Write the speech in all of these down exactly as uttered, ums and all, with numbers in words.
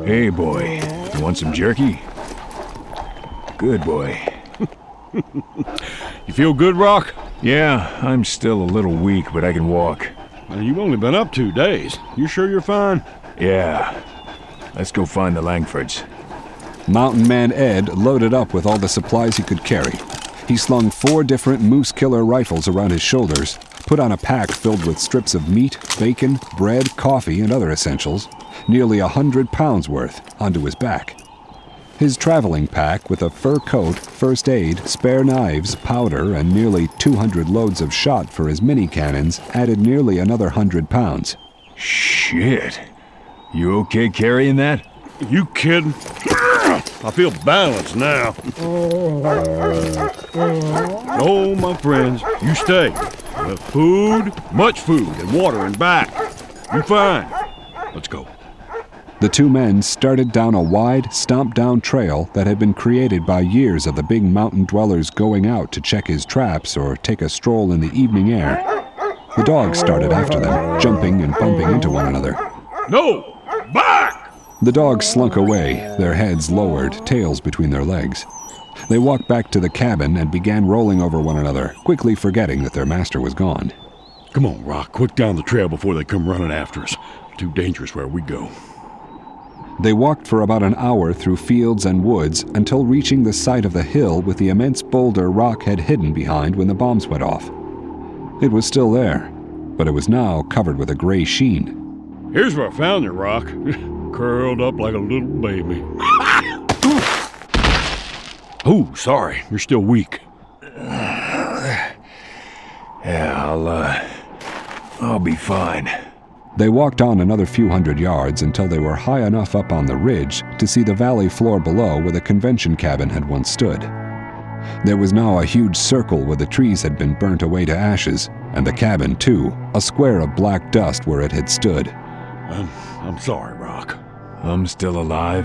Hey, boy. You want some jerky? Good boy. You feel good, Rock? Yeah, I'm still a little weak, but I can walk. Well, you've only been up two days. You sure you're fine? Yeah. Let's go find the Langfords. Mountain Man Ed loaded up with all the supplies he could carry. He slung four different Moose Killer rifles around his shoulders, put on a pack filled with strips of meat, bacon, bread, coffee, and other essentials, nearly a hundred pounds worth, onto his back. His traveling pack, with a fur coat, first aid, spare knives, powder, and nearly two hundred loads of shot for his mini-cannons, added nearly another hundred pounds. Shit. You okay carrying that? You kidding? I feel balanced now. Oh, my friends, you stay. Uh, food, much food, and water and back. You fine. Let's go. The two men started down a wide, stomped-down trail that had been created by years of the big mountain dwellers going out to check his traps or take a stroll in the evening air. The dogs started after them, jumping and bumping into one another. No! Back! The dogs slunk away, their heads lowered, tails between their legs. They walked back to the cabin and began rolling over one another, quickly forgetting that their master was gone. Come on, Rock, quick down the trail before they come running after us. Too dangerous where we go. They walked for about an hour through fields and woods until reaching the site of the hill with the immense boulder Rock had hidden behind when the bombs went off. It was still there, but it was now covered with a gray sheen. Here's where I found you, Rock. Curled up like a little baby. Oh, sorry. You're still weak. Yeah, I'll, uh, I'll be fine. They walked on another few hundred yards until they were high enough up on the ridge to see the valley floor below where the convention cabin had once stood. There was now a huge circle where the trees had been burnt away to ashes, and the cabin, too, a square of black dust where it had stood. I'm, I'm sorry, Rock. I'm still alive,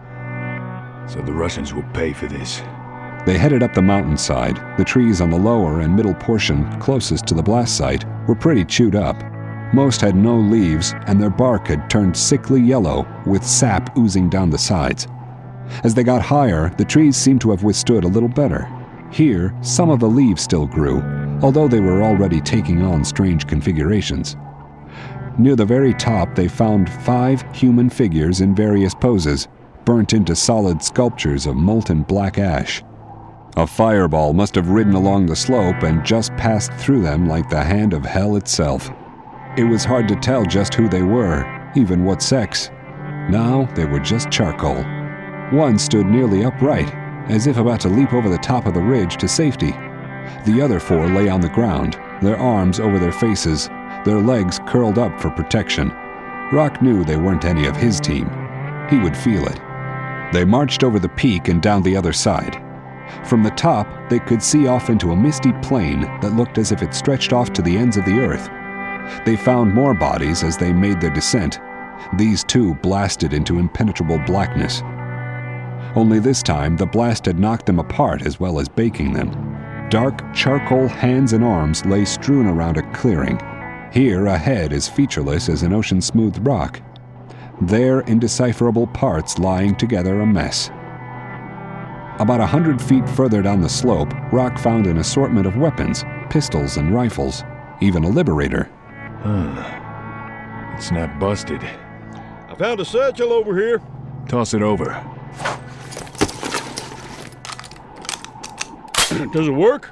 so the Russians will pay for this. They headed up the mountainside. The trees on the lower and middle portion closest to the blast site were pretty chewed up. Most had no leaves, and their bark had turned sickly yellow, with sap oozing down the sides. As they got higher, the trees seemed to have withstood a little better. Here, some of the leaves still grew, although they were already taking on strange configurations. Near the very top, they found five human figures in various poses, burnt into solid sculptures of molten black ash. A fireball must have ridden along the slope and just passed through them like the hand of hell itself. It was hard to tell just who they were, even what sex. Now they were just charcoal. One stood nearly upright, as if about to leap over the top of the ridge to safety. The other four lay on the ground, their arms over their faces, their legs curled up for protection. Rock knew they weren't any of his team. He would feel it. They marched over the peak and down the other side. From the top, they could see off into a misty plain that looked as if it stretched off to the ends of the earth. They found more bodies as they made their descent. These too blasted into impenetrable blackness. Only this time, the blast had knocked them apart as well as baking them. Dark charcoal hands and arms lay strewn around a clearing. Here, a head as featureless as an ocean-smoothed rock. There, indecipherable parts lying together a mess. About a hundred feet further down the slope, Rock found an assortment of weapons, pistols and rifles, even a Liberator. Huh. It's not busted. I found a satchel over here. Toss it over. Does it work?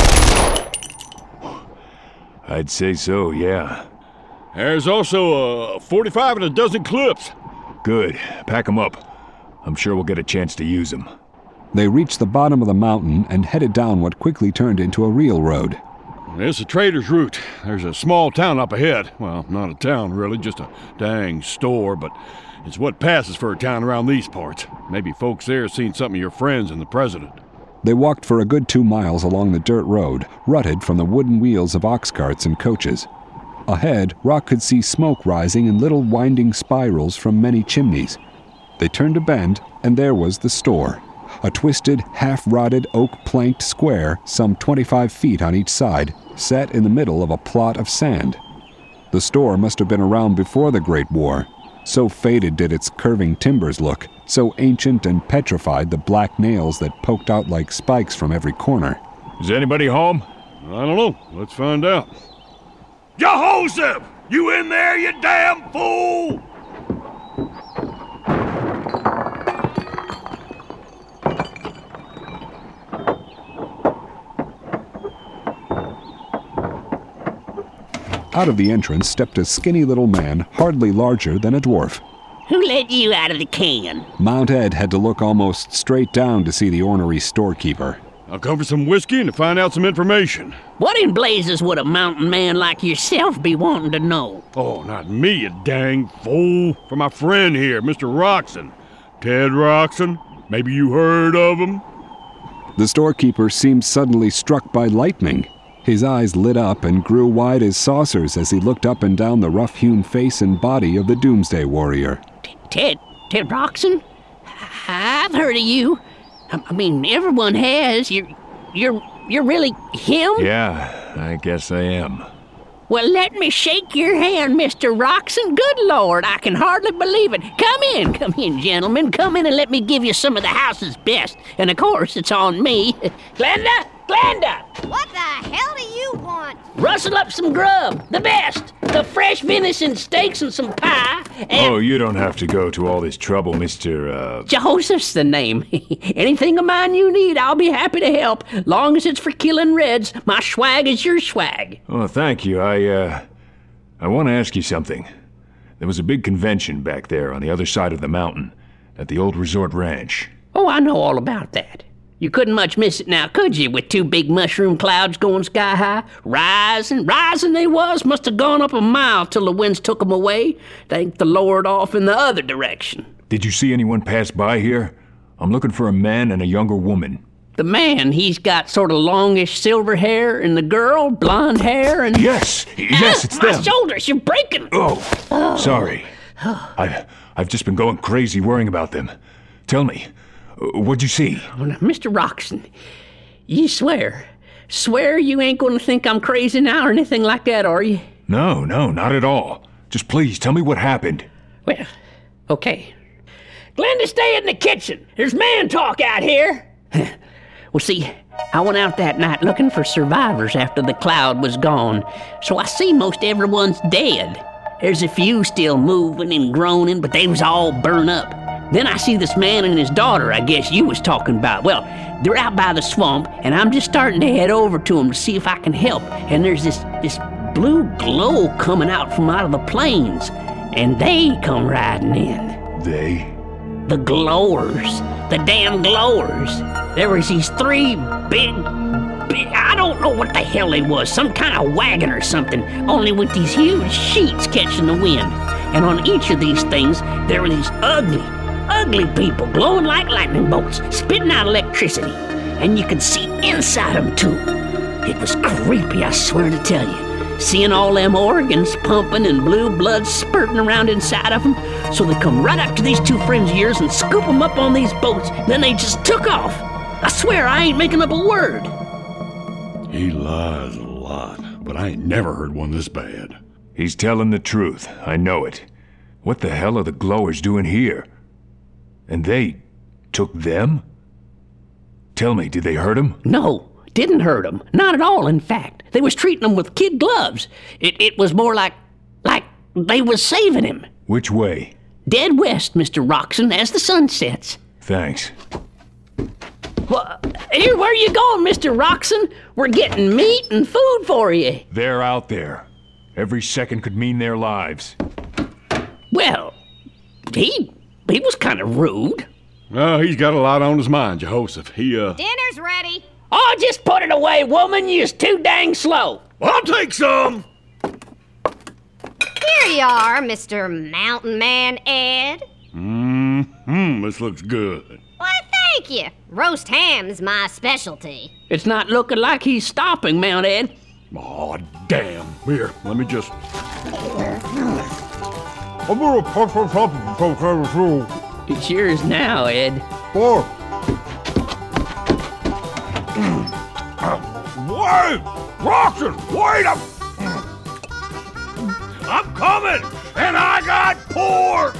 I'd say so, yeah. There's also a forty-five and a dozen clips. Good. Pack them up. I'm sure we'll get a chance to use them. They reached the bottom of the mountain and headed down what quickly turned into a real road. It's a trader's route. There's a small town up ahead. Well, not a town, really, just a dang store, but it's what passes for a town around these parts. Maybe folks there have seen some of your friends and the president. They walked for a good two miles along the dirt road, rutted from the wooden wheels of ox carts and coaches. Ahead, Rock could see smoke rising in little winding spirals from many chimneys. They turned a bend, and there was the store. A twisted, half-rotted oak-planked square, some twenty-five feet on each side, set in the middle of a plot of sand. The store must have been around before the Great War, So faded did its curving timbers look, so ancient and petrified the black nails that poked out like spikes from every corner. Is anybody home? I don't know. Let's find out. Jehoshaphat! You in there, you damn fool! Out of the entrance stepped a skinny little man, hardly larger than a dwarf. Who let you out of the can? Mount Ed had to look almost straight down to see the ornery storekeeper. I'll come for some whiskey and to find out some information. What in blazes would a mountain man like yourself be wanting to know? Oh, not me, you dang fool. For my friend here, Mister Roxon. Ted Roxon. Maybe you heard of him? The storekeeper seemed suddenly struck by lightning. His eyes lit up and grew wide as saucers as he looked up and down the rough-hewn face and body of the Doomsday Warrior. Ted, Ted Roxon? I've heard of you. I mean, everyone has. You're, you're, you're really him? Yeah, I guess I am. Well, let me shake your hand, Mister Roxon. Good Lord, I can hardly believe it. Come in, come in, gentlemen. Come in and let me give you some of the house's best. And of course, it's on me. Glenda, Glenda! What the hell do you want? Rustle up some grub, the best. The fresh venison steaks and some pie. And Oh, you don't have to go to all this trouble, Mister Uh... Jehoshaphat's the name. Anything of mine you need, I'll be happy to help. Long as it's for killing reds, my swag is your swag. Oh, thank you. I, uh... I want to ask you something. There was a big convention back there on the other side of the mountain, at the old resort ranch. Oh, I know all about that. You couldn't much miss it now, could you, with two big mushroom clouds going sky high? Rising, rising they was, must have gone up a mile till the winds took 'em away. Thank the Lord off in the other direction. Did you see anyone pass by here? I'm looking for a man and a younger woman. The man, he's got sort of longish silver hair, and the girl, blonde hair, and... Yes! Yes, it's My them! shoulders, you're breaking 'em. Oh, sorry. I've, I've just been going crazy worrying about them. Tell me, what'd you see? Oh, now, Mister Roxon, you swear, swear you ain't gonna think I'm crazy now or anything like that, are you? No, no, not at all. Just please tell me what happened. Well, okay. Glenda, stay in the kitchen. There's man talk out here. Well, see, I went out that night looking for survivors after the cloud was gone, so I see most everyone's dead. There's a few still moving and groaning, but they was all burned up. Then I see this man and his daughter I guess you was talking about. Well, they're out by the swamp, and I'm just starting to head over to them to see if I can help. And there's this, this blue glow coming out from out of the plains, and they come riding in. They? The glowers. The damn glowers. There was these three big, big, I don't know what the hell they was, some kind of wagon or something, only with these huge sheets catching the wind. And on each of these things, there were these ugly, ugly people glowing like lightning bolts, spitting out electricity. And you could see inside them, too. It was creepy, I swear to tell you. Seeing all them organs pumping and blue blood spurting around inside of them. So they come right up to these two friends of yours and scoop them up on these boats. Then they just took off. I swear I ain't making up a word. He lies a lot, but I ain't never heard one this bad. He's telling the truth. I know it. What the hell are the glowers doing here? And they took them? Tell me, did they hurt him? No, didn't hurt them. Not at all, in fact. They was treating him with kid gloves. It, it was more like, like they was saving him. Which way? Dead west, Mister Roxon, as the sun sets. Thanks. Well, here, where you going, Mister Roxon? We're getting meat and food for you. They're out there. Every second could mean their lives. Well, he he was kind of rude. Oh, he's got a lot on his mind, Jehoshaphat. He, uh... Dinner's ready. Oh, just put it away, woman. You's too dang slow. Well, I'll take some! Here you are, Mister Mountain Man Ed. Mm-hmm, this looks good. Why, thank you. Roast ham's my specialty. It's not looking like he's stopping, Mount Ed. Aw, damn. Here, let me just... I'm gonna pop this up and go kind of through. It's yours now, Ed. Four. Wait! Roxon, wait a... I'm coming! And I got pork! door!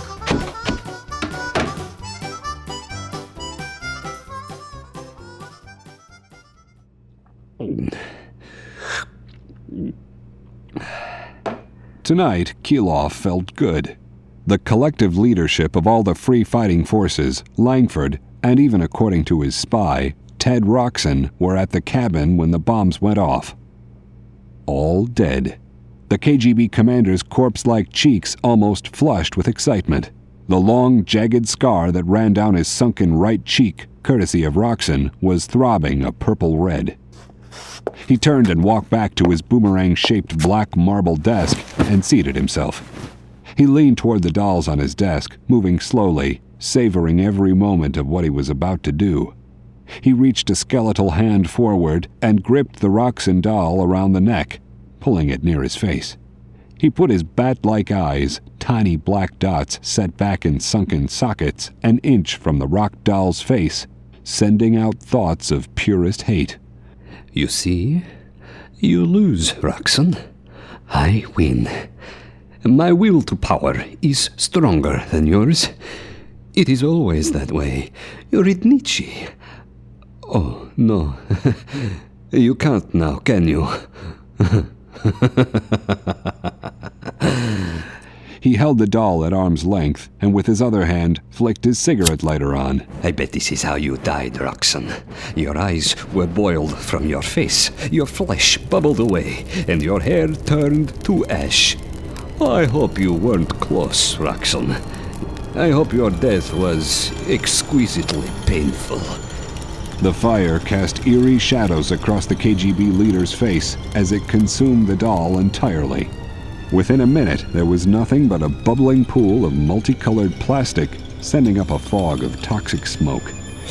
Tonight, Keeloff felt good. The collective leadership of all the free fighting forces, Langford, and even according to his spy, Ted Roxon, were at the cabin when the bombs went off. All dead. The K G B commander's corpse-like cheeks almost flushed with excitement. The long, jagged scar that ran down his sunken right cheek, courtesy of Roxon, was throbbing a purple red. He turned and walked back to his boomerang-shaped black marble desk and seated himself. He leaned toward the dolls on his desk, moving slowly, savoring every moment of what he was about to do. He reached a skeletal hand forward and gripped the Roxon doll around the neck, pulling it near his face. He put his bat-like eyes, tiny black dots set back in sunken sockets, an inch from the rock doll's face, sending out thoughts of purest hate. You see? You lose, Roxon. I win. My will to power is stronger than yours. It is always that way. You read Nietzsche. Oh, no. You can't now, can you? He held the doll at arm's length and with his other hand flicked his cigarette lighter on. I bet this is how you died, Roxon. Your eyes were boiled from your face, your flesh bubbled away, and your hair turned to ash. I hope you weren't close, Roxon. I hope your death was exquisitely painful. The fire cast eerie shadows across the K G B leader's face as it consumed the doll entirely. Within a minute, there was nothing but a bubbling pool of multicolored plastic, sending up a fog of toxic smoke.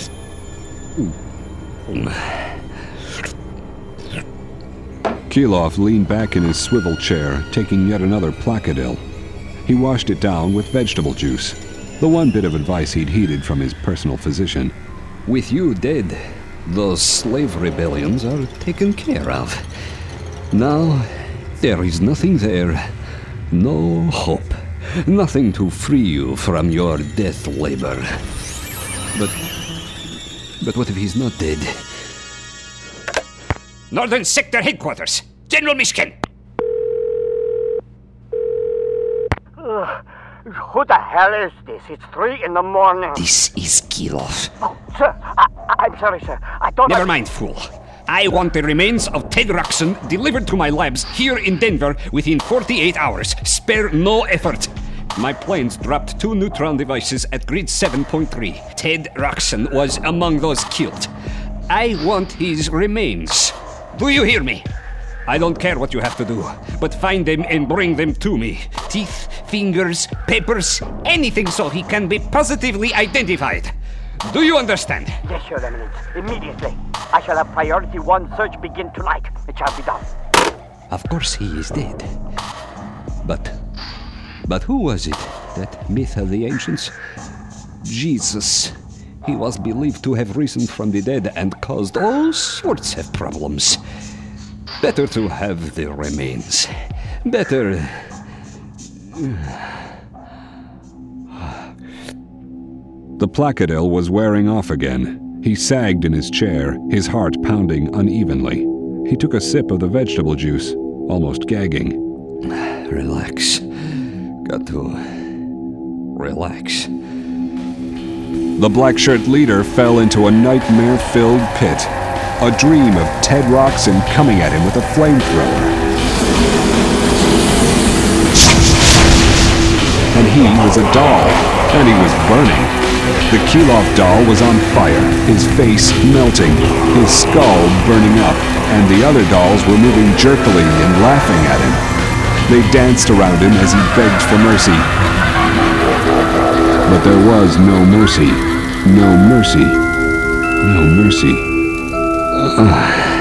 Keeloff leaned back in his swivel chair, taking yet another Placadil. He washed it down with vegetable juice, the one bit of advice he'd heeded from his personal physician. With you dead, those slave rebellions are taken care of. Now, there is nothing there, no hope, nothing to free you from your death labor. But, but what if he's not dead? Northern Sector Headquarters, General Mishkin. Uh, who the hell is this? It's three in the morning. This is Keeloff. Oh, sir, I, I'm sorry, sir. I don't... Never mind, fool. I want the remains of Ted Roxon delivered to my labs here in Denver within forty-eight hours. Spare no effort. My planes dropped two neutron devices at grid seven point three. Ted Roxon was among those killed. I want his remains. Do you hear me? I don't care what you have to do, but find them and bring them to me. Teeth, fingers, papers, anything so he can be positively identified. Do you understand? Yes, Your Eminence. Immediately. I shall have priority one search begin tonight. It shall be done. Of course he is dead. But, but who was it, that myth of the ancients? Jesus. He was believed to have risen from the dead and caused all sorts of problems. Better to have the remains. Better... The Placadil was wearing off again. He sagged in his chair, his heart pounding unevenly. He took a sip of the vegetable juice, almost gagging. Relax. Got to... relax. The black-shirt leader fell into a nightmare-filled pit. A dream of Ted Roxon coming at him with a flamethrower. And he was a doll, and he was burning. The Keeloff doll was on fire, his face melting, his skull burning up, and the other dolls were moving jerkily and laughing at him. They danced around him as he begged for mercy. But there was no mercy. No mercy. No mercy. Uh.